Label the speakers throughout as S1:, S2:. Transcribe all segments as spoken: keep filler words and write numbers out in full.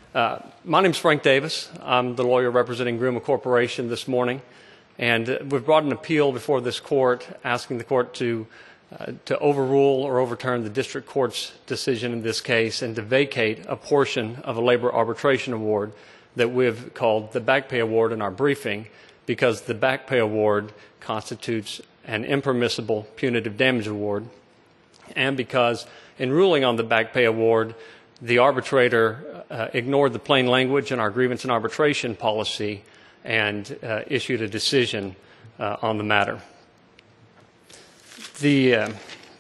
S1: Uh, my name is Frank Davis. I'm the lawyer representing Gruma Corporation this morning, and uh, we've brought an appeal before this court asking the court to uh, to overrule or overturn the district court's decision in this case and to vacate a portion of a labor arbitration award that we've called the back pay award in our briefing, because the back pay award constitutes an impermissible punitive damage award, and because in ruling on the back pay award, the arbitrator uh, ignored the plain language in our grievance and arbitration policy and uh, issued a decision uh, on the matter. The, uh,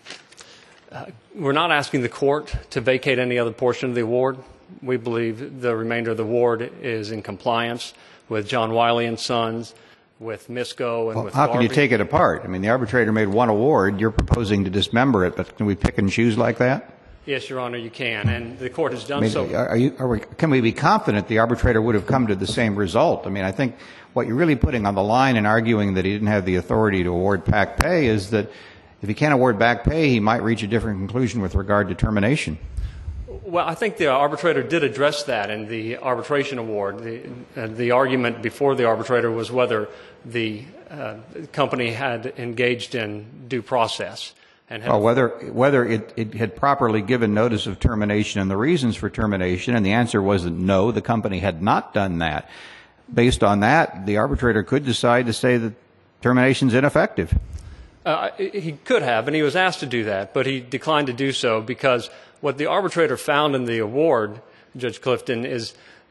S1: uh, we're not asking the court to vacate any other portion of the award. We believe the remainder of the award is in compliance with John Wiley and Sons, with MISCO, and
S2: well,
S1: with
S2: how
S1: Garvey.
S2: can you take it apart? I mean, the arbitrator made one award. You're proposing to dismember it, but can we pick and choose like that?
S1: Yes, Your Honor, you can, and the court has done
S2: I mean,
S1: so.
S2: Are you, are we, can we be confident the arbitrator would have come to the same result? I mean, I think what you're really putting on the line in arguing that he didn't have the authority to award back pay is that if he can't award back pay, he might reach a different conclusion with regard to termination.
S1: Well, I think the arbitrator did address that in the arbitration award. The, uh, the argument before the arbitrator was whether the uh, company had engaged in due process. And
S2: well, whether whether it, it had properly given notice of termination and the reasons for termination, and the answer was that no, the company had not done that. Based on that, the arbitrator could decide to say that termination is ineffective.
S1: Uh, he could have, and he was asked to do that, but he declined to do so because what the arbitrator found in the award, Judge Clifton, is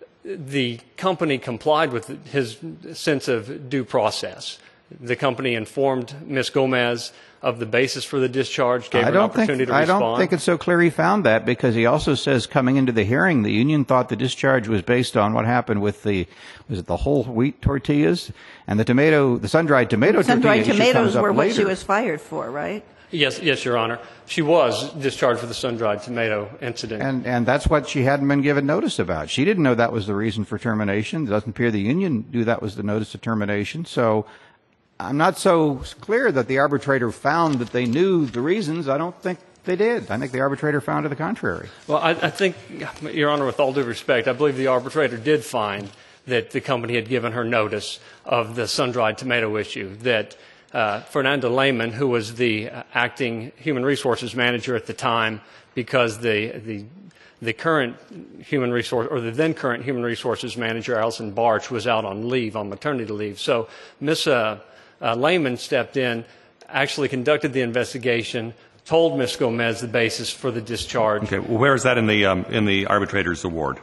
S1: the company complied with his sense of due process. The company informed Miz Gomez of the basis for the discharge, gave her an opportunity
S2: think,
S1: to respond.
S2: I don't think it's so clear he found that, because he also says coming into the hearing, the union thought the discharge was based on what happened with the, was it the whole wheat tortillas? And the tomato, the sun-dried tomato
S3: sun-dried
S2: tortilla issue comes
S3: tomatoes
S2: up
S3: were what
S2: later.
S3: she was fired for, right?
S1: Yes, yes, Your Honor. She was discharged for the sun-dried tomato incident.
S2: And, and that's what she hadn't been given notice about. She didn't know that was the reason for termination. It doesn't appear the union knew that was the notice of termination. So I'm not so clear that the arbitrator found that they knew the reasons. I don't think they did. I think the arbitrator found to the contrary.
S1: Well, I, I think, Your Honor, with all due respect, I believe the arbitrator did find that the company had given her notice of the sun-dried tomato issue, that uh, Fernanda Lehman, who was the uh, acting human resources manager at the time, because the, the, the current human resource, or the then current human resources manager, Allison Barch, was out on leave, on maternity leave. So Miz Uh, Uh, Lehman stepped in, actually conducted the investigation, told Miz Gomez the basis for the discharge.
S4: Okay. Well, where is that in the um, in the arbitrator's award?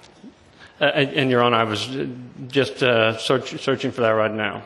S1: Uh, and, and, Your Honor, I was just uh, search, searching for that right now.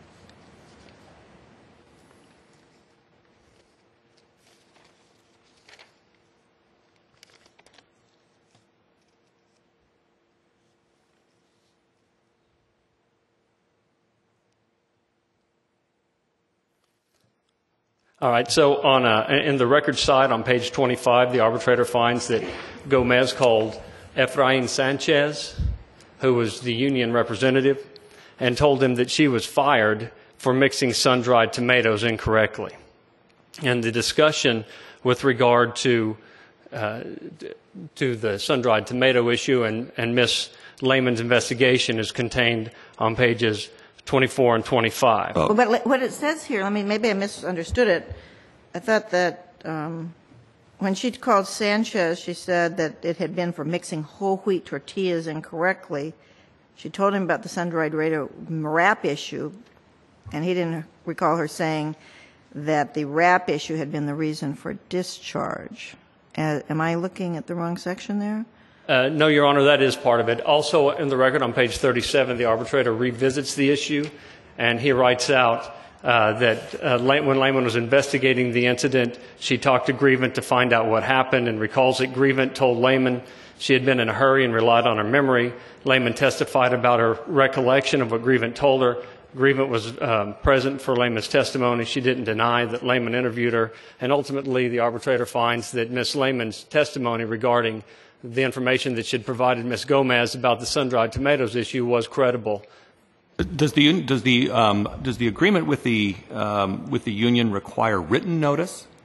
S1: All right, so on uh, in the record side on page twenty-five, the arbitrator finds that Gomez called Efrain Sanchez, who was the union representative, and told him that she was fired for mixing sun-dried tomatoes incorrectly. And the discussion with regard to uh, to the sun-dried tomato issue and, and Miz Lehman's investigation is contained on pages twenty-four and twenty-five.
S3: Well, but what it says here, I mean, maybe I misunderstood it. I thought that um, when she called Sanchez, she said that it had been for mixing whole wheat tortillas incorrectly. She told him about the sun-dried wrap issue, and he didn't recall her saying that the wrap issue had been the reason for discharge. Uh, am I looking at the wrong section there?
S1: Uh, no, Your Honor, that is part of it. Also, in the record on page thirty-seven, the arbitrator revisits the issue, and he writes out uh, that uh, when Lehman was investigating the incident, she talked to Grievant to find out what happened, and recalls that Grievant told Lehman she had been in a hurry and relied on her memory. Lehman testified about her recollection of what Grievant told her. Grievant was um, present for Lehman's testimony. She didn't deny that Lehman interviewed her, and ultimately the arbitrator finds that Miz Lehman's testimony regarding the information that she had provided Miz Gomez about the sun-dried tomatoes issue was credible.
S4: Does the does the um, does the agreement with the um, with the union require written notice?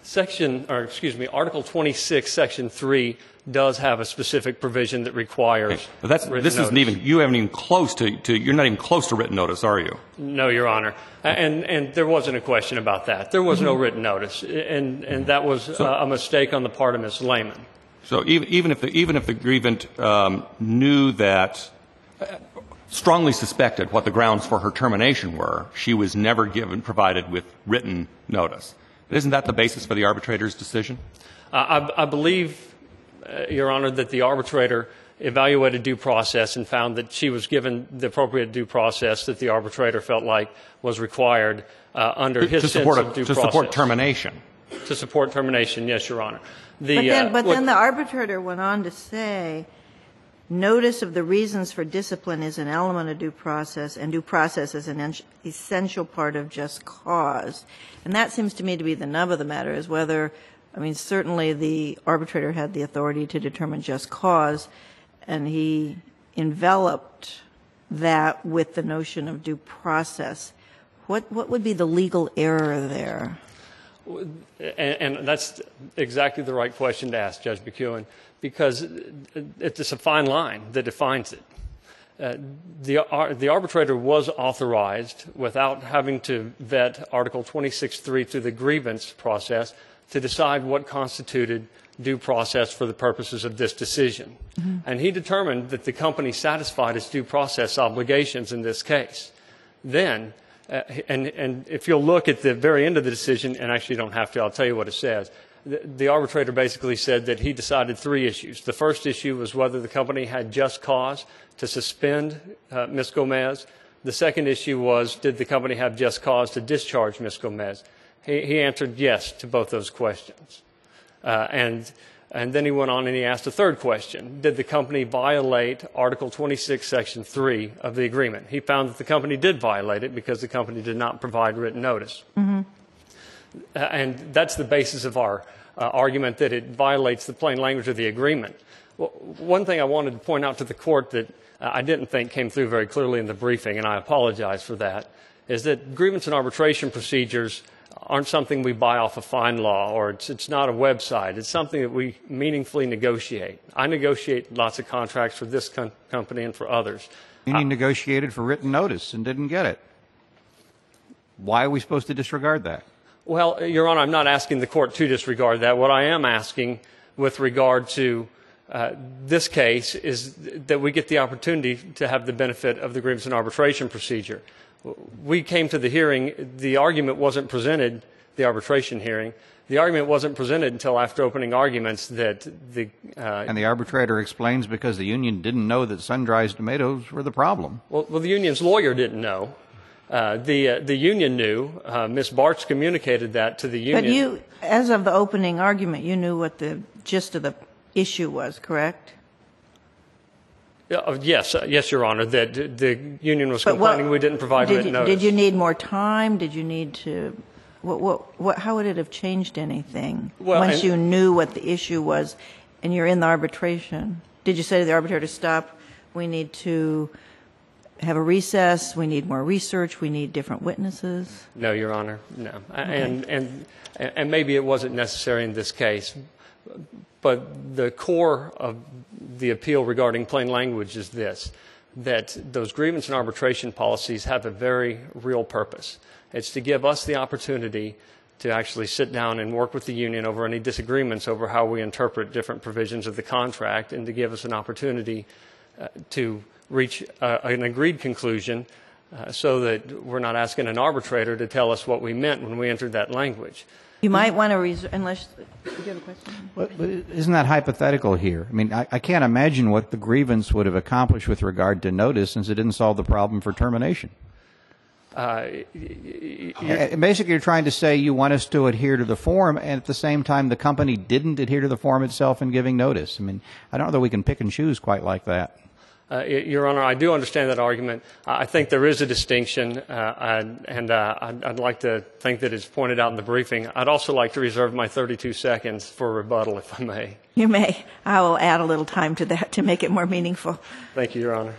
S1: Section, or excuse me, Article twenty-six, Section three does have a specific provision that requires
S4: But that's,
S1: written
S4: this isn't
S1: notice.
S4: even, you haven't even close to, to, you're not even close to written notice, are you?
S1: No, Your Honor. And, and there wasn't a question about that. There was no written notice, and, and that was
S4: So-
S1: uh, a mistake on the part of Miz Lehman.
S4: So even, even if the, even if the grievant um, knew that, uh, strongly suspected what the grounds for her termination were, she was never given, provided with written notice. Isn't that the basis for the arbitrator's decision?
S1: Uh, I, I believe, uh, Your Honor, that the arbitrator evaluated due process and found that she was given the appropriate due process that the arbitrator felt like was required uh, under his
S4: to
S1: sense
S4: support,
S1: of
S4: a,
S1: due
S4: to
S1: process.
S4: support termination.
S1: To support termination, yes, Your Honor. The,
S3: But then,
S1: uh,
S3: but
S1: what-
S3: then the arbitrator went on to say, notice of the reasons for discipline is an element of due process, and due process is an en- essential part of just cause. And that seems to me to be the nub of the matter, is whether, I mean, certainly the arbitrator had the authority to determine just cause, and he enveloped that with the notion of due process. What, what would be the legal error there?
S1: And, and that's exactly the right question to ask, Judge McEwen, because it's a fine line that defines it. Uh, the, ar- the arbitrator was authorized, without having to vet Article twenty-six point three through the grievance process, to decide what constituted due process for the purposes of this decision. Mm-hmm. And he determined that the company satisfied its due process obligations in this case. Then, Uh, and, and if you'll look at the very end of the decision, and actually you don't have to, I'll tell you what it says. The, the arbitrator basically said that he decided three issues. The first issue was whether the company had just cause to suspend uh, Miz Gomez. The second issue was, did the company have just cause to discharge Miz Gomez? He, he answered yes to both those questions. Uh, and And then he went on and he asked a third question. Did the company violate Article twenty-six, Section three of the agreement? He found that the company did violate it because the company did not provide written notice. Mm-hmm. Uh, and that's the basis of our uh, argument that it violates the plain language of the agreement. Well, one thing I wanted to point out to the court that uh, I didn't think came through very clearly in the briefing, and I apologize for that, is that grievance and arbitration procedures aren't something we buy off a fine law, or it's, it's not a website. It's something that we meaningfully negotiate. I negotiate lots of contracts for this com- company and for others.
S2: Union negotiated for written notice and didn't get it. Why are we supposed to disregard that?
S1: Well, Your Honor, I'm not asking the court to disregard that. What I am asking with regard to uh, this case is that we get the opportunity to have the benefit of the grievance and arbitration procedure. We came to the hearing, the argument wasn't presented, the arbitration hearing, the argument wasn't presented until after opening arguments that the... Uh,
S2: and the arbitrator explains because the union didn't know that sun-dried tomatoes were the problem.
S1: Well, well the union's lawyer didn't know. Uh, the, uh, the union knew. Uh, Miz Bartz communicated that to the union.
S3: But you, as of the opening argument, you knew what the gist of the issue was, correct?
S1: Uh, yes, uh, yes, Your Honor, that the union was
S3: But what-
S1: complaining we didn't provide
S3: did
S1: written
S3: you,
S1: notice.
S3: Did you need more time? Did you need to, what, what, what, how would it have changed anything
S1: Well,
S3: once
S1: and-
S3: you knew what the issue was and you're in the arbitration? Did you say to the arbitrator, stop, we need to have a recess, we need more research, we need different witnesses?
S1: No, Your Honor, no. And, and, and maybe it wasn't necessary in this case, but the core of the appeal regarding plain language is this, that those grievance and arbitration policies have a very real purpose. It's to give us the opportunity to actually sit down and work with the union over any disagreements over how we interpret different provisions of the contract, and to give us an opportunity uh, to reach uh, an agreed conclusion uh, so that we're not asking an arbitrator to tell us what we meant when we entered that language.
S3: You might want to reserve, unless, do you have a question?
S2: But, but isn't that hypothetical here? I mean, I, I can't imagine what the grievance would have accomplished with regard to notice, since it didn't solve the problem for termination.
S1: Uh,
S2: Uh, Basically, you're trying to say you want us to adhere to the form, and at the same time, the company didn't adhere to the form itself in giving notice. I mean, I don't know that we can pick and choose quite like that.
S1: Uh, Your Honor, I do understand that argument. I think there is a distinction, uh, and, and uh, I'd, I'd like to think that it's pointed out in the briefing. I'd also like to reserve my thirty-two seconds for rebuttal, if I may.
S3: You may. I will add a little time to that to make it more meaningful.
S1: Thank you, Your Honor.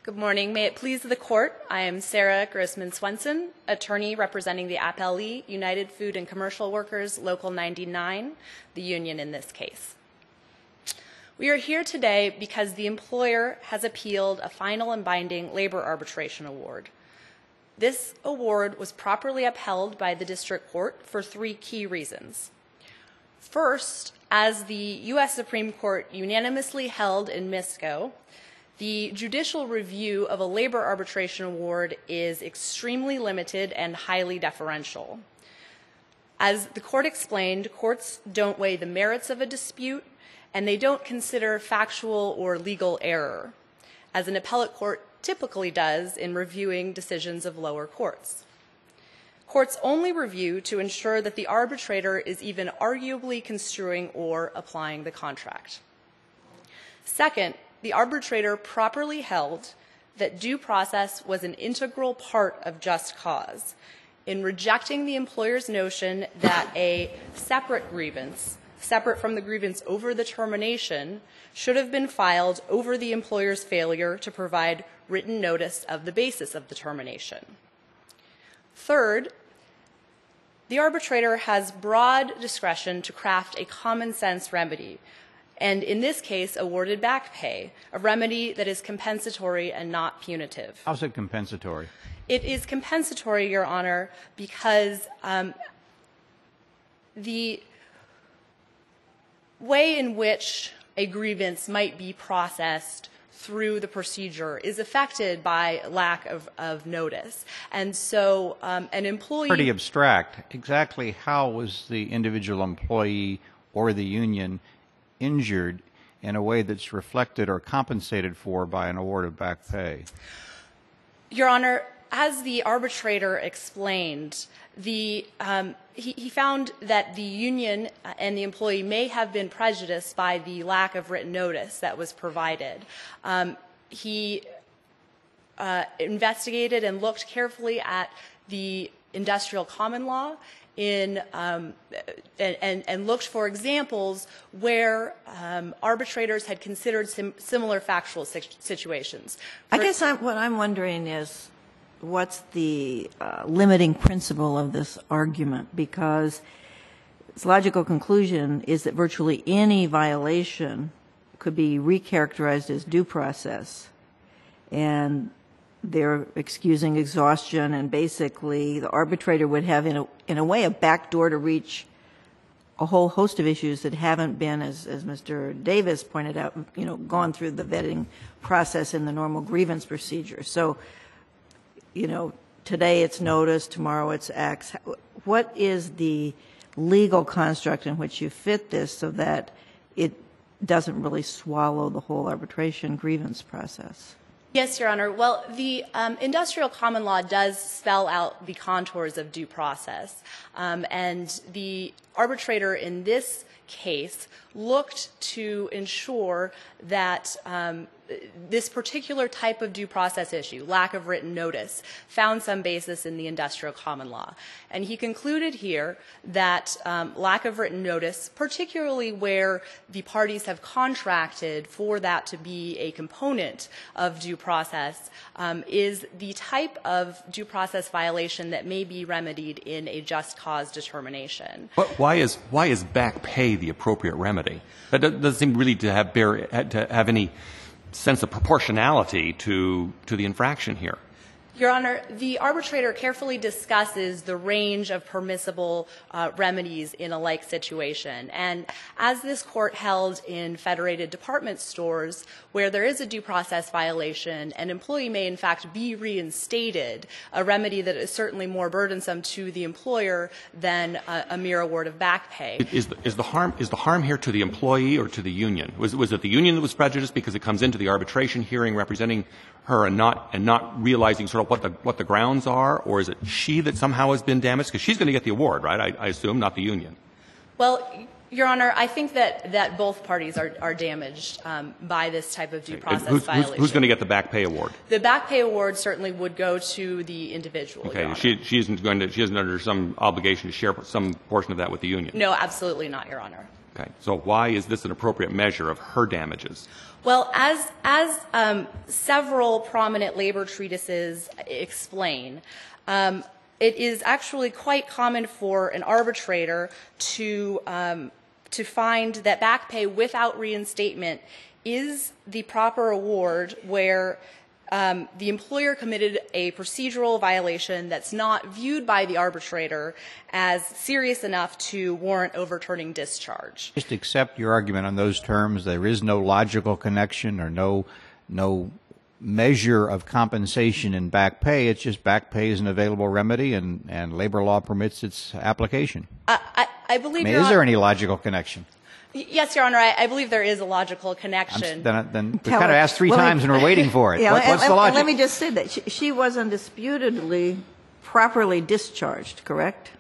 S5: Good morning. May it please the Court, I am Sarah Grossman Swenson, attorney representing the Appellee United Food and Commercial Workers Local ninety-nine, the union in this case. We are here today because the employer has appealed a final and binding labor arbitration award. This award was properly upheld by the district court for three key reasons. First, as the U S Supreme Court unanimously held in Misco, the judicial review of a labor arbitration award is extremely limited and highly deferential. As the court explained, courts don't weigh the merits of a dispute, and they don't consider factual or legal error, as an appellate court typically does in reviewing decisions of lower courts. Courts only review to ensure that the arbitrator is even arguably construing or applying the contract. Second, the arbitrator properly held that due process was an integral part of just cause in rejecting the employer's notion that a separate grievance, separate from the grievance over the termination, should have been filed over the employer's failure to provide written notice of the basis of the termination. Third, the arbitrator has broad discretion to craft a common sense remedy, and in this case awarded back pay, a remedy that is compensatory and not punitive.
S2: How's it compensatory?
S5: It is compensatory, Your Honor, because um, the way in which a grievance might be processed through the procedure is affected by lack of, of notice. And so um, an employee...
S2: Pretty abstract. Exactly how was the individual employee or the union injured in a way that's reflected or compensated for by an award of back pay?
S5: Your Honor, as the arbitrator explained, the, um, he, he found that the union and the employee may have been prejudiced by the lack of written notice that was provided. Um, he uh, investigated and looked carefully at the industrial common law in um, and, and, and looked for examples where um, arbitrators had considered sim similar factual situations. For
S3: I guess I'm, what I'm wondering is what's the uh, limiting principle of this argument, because its logical conclusion is that virtually any violation could be recharacterized as due process, and they're excusing exhaustion, and basically the arbitrator would have in a, in a way a backdoor to reach a whole host of issues that haven't been, as, as Mister Davis pointed out, you know, gone through the vetting process in the normal grievance procedure. So, you know, today it's notice, tomorrow it's X. What is the legal construct in which you fit this so that it doesn't really swallow the whole arbitration grievance process?
S5: Yes, Your Honor. Well, the um, industrial common law does spell out the contours of due process, um, and the arbitrator in this case looked to ensure that um, this particular type of due process issue, lack of written notice, found some basis in the industrial common law. And he concluded here that um, lack of written notice, particularly where the parties have contracted for that to be a component of due process, um, is the type of due process violation that may be remedied in a just cause determination.
S4: But why is, why is back pay the appropriate remedy? That doesn't seem really to have, bear, to have any sense of proportionality to, to the infraction here.
S5: Your Honor, the arbitrator carefully discusses the range of permissible uh, remedies in a like situation. And as this court held in Federated Department Stores, where there is a due process violation, an employee may in fact be reinstated, a remedy that is certainly more burdensome to the employer than a, a mere award of back pay.
S4: Is the, is the harm is the harm here to the employee or to the union? Was, was it the union that was prejudiced because it comes into the arbitration hearing representing her and not and not realizing sort of what the what the grounds are, or is it she that somehow has been damaged? Because she's going to get the award, right? I, I assume, not the union.
S5: Well, Your Honor, I think that, that both parties are, are damaged um, by this type of due process
S4: who's,
S5: violation.
S4: Who's, who's going to get the back pay award?
S5: The back pay award certainly would go to the individual.
S4: Okay,
S5: Your Honor.
S4: she she isn't going to she isn't under some obligation to share some portion of that with the union.
S5: No, absolutely not, Your Honor.
S4: Okay. So why is this an appropriate measure of her damages?
S5: Well, as, as um, several prominent labor treatises explain, um, it is actually quite common for an arbitrator to, um, to find that back pay without reinstatement is the proper award where um, the employer committed a procedural violation that's not viewed by the arbitrator as serious enough to warrant overturning discharge.
S2: Just accept your argument on those terms. There is no logical connection or no no measure of compensation in back pay. It's just back pay is an available remedy, and, and labor law permits its application.
S5: I, I, I believe.
S2: I mean,
S5: Your
S2: is
S5: Honor,
S2: there any logical connection?
S5: Yes, Your Honor. I, I believe there is a logical connection.
S2: I'm, then then we
S3: Tell
S2: kind of
S3: her-
S2: asked three
S3: well,
S2: times and we're waiting for it.
S3: Yeah,
S2: What,
S3: and-
S2: what's
S3: and-
S2: the logic?
S3: and let me just say that she, she was undisputedly properly discharged, correct?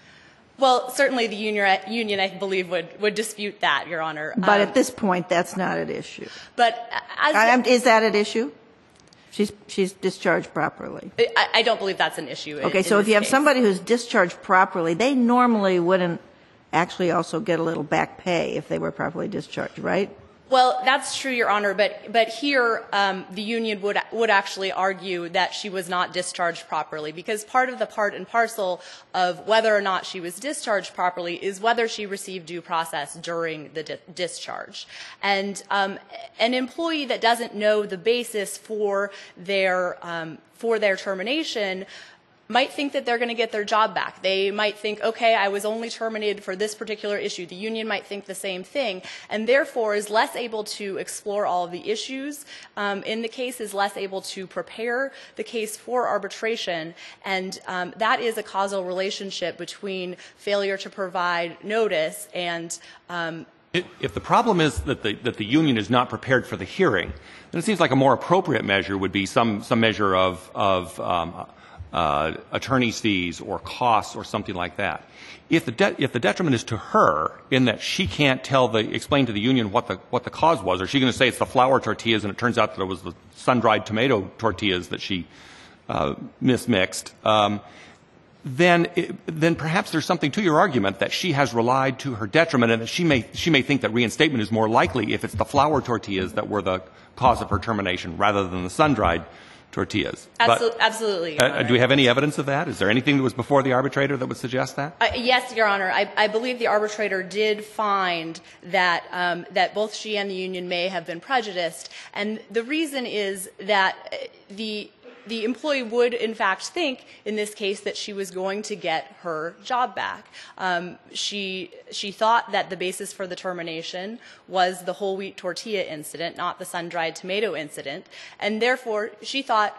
S5: Well, certainly the union, union, I believe, would, would dispute that, Your Honor.
S3: But
S5: Um,
S3: at this point, that's not at issue.
S5: but as
S3: I- I'm- Is that at issue? She's, she's discharged properly.
S5: I, I don't believe that's an issue. in-
S3: Okay,
S5: in
S3: so if
S5: this
S3: you have
S5: case.
S3: somebody who's discharged properly, they normally wouldn't actually also get a little back pay if they were properly discharged, right?
S5: Well, that's true, Your Honor, but but here um, the union would would actually argue that she was not discharged properly, because part of the part and parcel of whether or not she was discharged properly is whether she received due process during the di discharge. And um, an employee that doesn't know the basis for their um, for their termination might think that they're going to get their job back. They might think, okay, I was only terminated for this particular issue. The union might think the same thing, and therefore is less able to explore all of the issues um, in the case, is less able to prepare the case for arbitration, and um, that is a causal relationship between failure to provide notice and um,
S4: It, if the problem is that the, that the union is not prepared for the hearing, then it seems like a more appropriate measure would be some, some measure of, of um, uh, attorney's fees or costs or something like that. If the, de if the detriment is to her in that she can't tell the, explain to the union what the, what the cause was, or is she going to say it's the flour tortillas and it turns out that it was the sun-dried tomato tortillas that she uh, mismixed, um, then, it, then perhaps there's something to your argument that she has relied to her detriment, and that she may, she may think that reinstatement is more likely if it's the flour tortillas that were the cause of her termination rather than the sun-dried tortillas.
S5: Absol
S4: But,
S5: absolutely. Your
S4: uh,
S5: Honor.
S4: do we have any evidence of that? Is there anything that was before the arbitrator that would suggest that?
S5: Uh, yes, Your Honor. I, I believe the arbitrator did find that um, that both she and the union may have been prejudiced, and the reason is that uh, the the employee would, in fact, think in this case that she was going to get her job back. Um, she she thought that the basis for the termination was the whole wheat tortilla incident, not the sun-dried tomato incident, and therefore she thought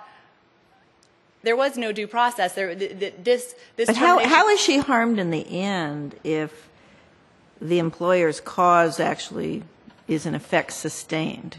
S5: there was no due process. There, th th this this.
S3: But how,
S5: termination-
S3: how is she harmed in the end if the employer's cause actually is in effect sustained?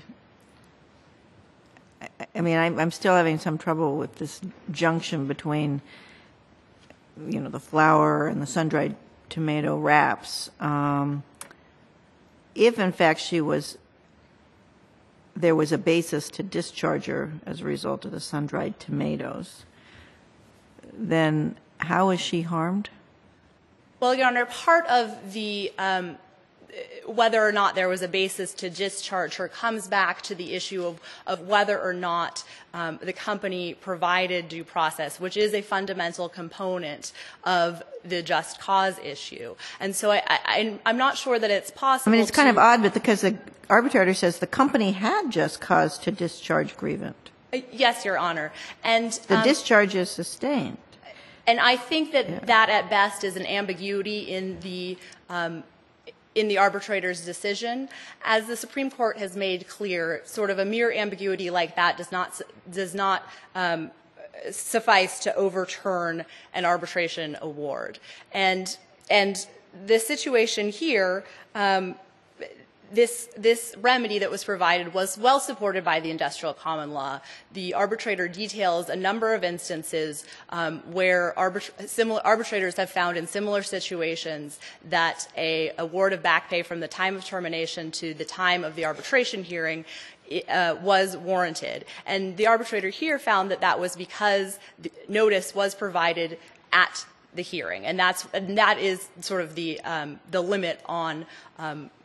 S3: I, I mean, I'm, I'm still having some trouble with this junction between, you know, the flour and the sun-dried tomato wraps. Um, if, in fact, she was, there was a basis to discharge her as a result of the sun-dried tomatoes, then how is she harmed?
S5: Well, Your Honor, part of the um, whether or not there was a basis to discharge her comes back to the issue of, of whether or not um, the company provided due process, which is a fundamental component of the just cause issue. And so I, I, I'm not sure that it's
S3: I
S5: possible.
S3: mean, it's kind
S5: to,
S3: of odd, but because the arbitrator says the company had just cause to discharge grievant.
S5: Uh, Yes, Your Honor. And
S3: The
S5: um,
S3: discharge is sustained.
S5: And I think that
S3: Yeah.
S5: that at best is an ambiguity in the um, in the arbitrator's decision. As the Supreme Court has made clear, sort of a mere ambiguity like that does not does not um, suffice to overturn an arbitration award. And and the situation here. Um, This, this remedy that was provided was well supported by the industrial common law. The arbitrator details a number of instances um, where arbitra similar arbitrators have found in similar situations that a award of back pay from the time of termination to the time of the arbitration hearing uh, was warranted. And the arbitrator here found that that was because the notice was provided at the hearing, and that's and that is sort of the um, the limit on um,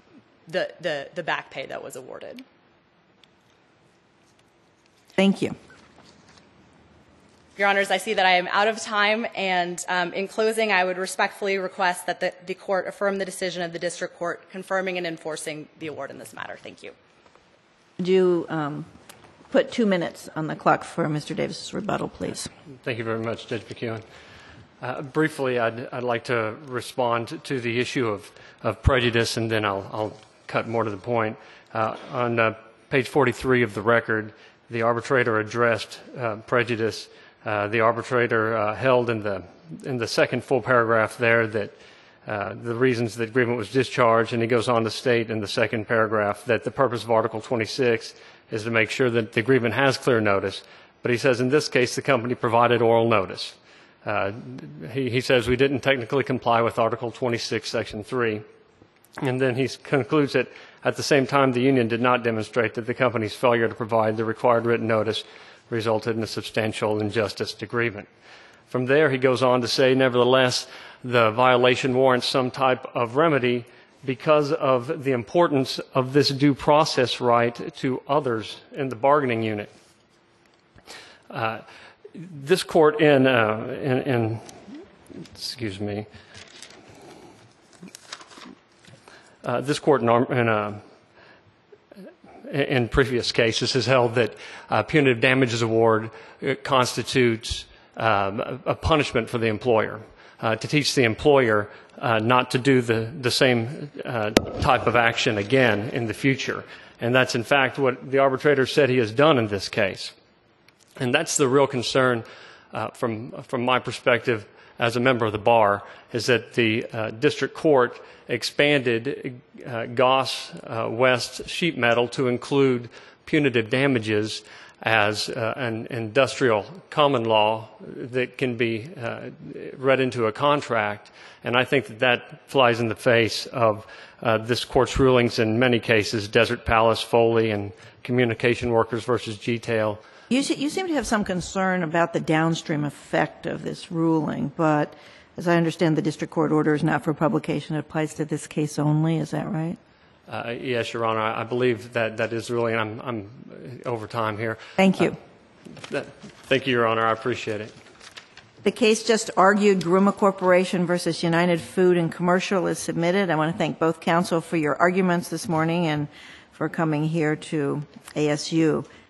S5: the, the, the back pay that was awarded.
S3: Thank you.
S5: Your Honors, I see that I am out of time, and um, in closing, I would respectfully request that the, the court affirm the decision of the district court confirming and enforcing the award in this matter. Thank you.
S3: Would you um, put two minutes on the clock for Mister Davis's rebuttal, please?
S1: Thank you very much, Judge McEwen. Uh, briefly, I'd, I'd like to respond to the issue of, of prejudice, and then I'll, I'll cut more to the point. Uh, on uh, page forty-three of the record, the arbitrator addressed uh, prejudice. Uh, the arbitrator uh, held in the in the second full paragraph there that uh, the reasons that agreement was discharged, and he goes on to state in the second paragraph that the purpose of Article twenty-six is to make sure that the agreement has clear notice. But he says in this case the company provided oral notice. Uh, he, he says we didn't technically comply with Article twenty-six, Section three. And then he concludes that at the same time the union did not demonstrate that the company's failure to provide the required written notice resulted in a substantial injustice to agreement. From there, he goes on to say, nevertheless, the violation warrants some type of remedy because of the importance of this due process right to others in the bargaining unit. Uh, this court in, uh, in, in, excuse me, uh, this court in, in uh, in previous cases has held that uh, punitive damages award constitutes um, a punishment for the employer, uh, to teach the employer uh, not to do the, the same uh, type of action again in the future. And that's, in fact, what the arbitrator said he has done in this case. And that's the real concern uh, from, from my perspective as a member of the bar, is that the uh, district court expanded uh, Goss uh, West sheet metal to include punitive damages as uh, an industrial common law that can be uh, read into a contract. And I think that that flies in the face of uh, this court's rulings in many cases, Desert Palace, Foley, and Communication Workers versus G-Tail.
S3: You, you seem to have some concern about the downstream effect of this ruling, but as I understand, the district court order is not for publication. It applies to this case only. Is that right?
S1: Uh, yes, Your Honor. I believe that that is ruling. I'm, I'm over time here.
S3: Thank you.
S1: Uh, that, thank you, Your Honor. I appreciate it.
S3: The case just argued, Gruma Corporation versus United Food and Commercial, is submitted. I want to thank both counsel for your arguments this morning and for coming here to A S U.